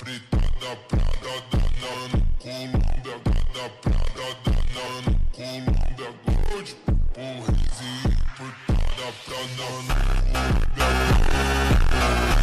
fritada, Prada, danando Colômbia, gata Prada, danando Colômbia, gold, por reis e importada, Prada, Colômbia.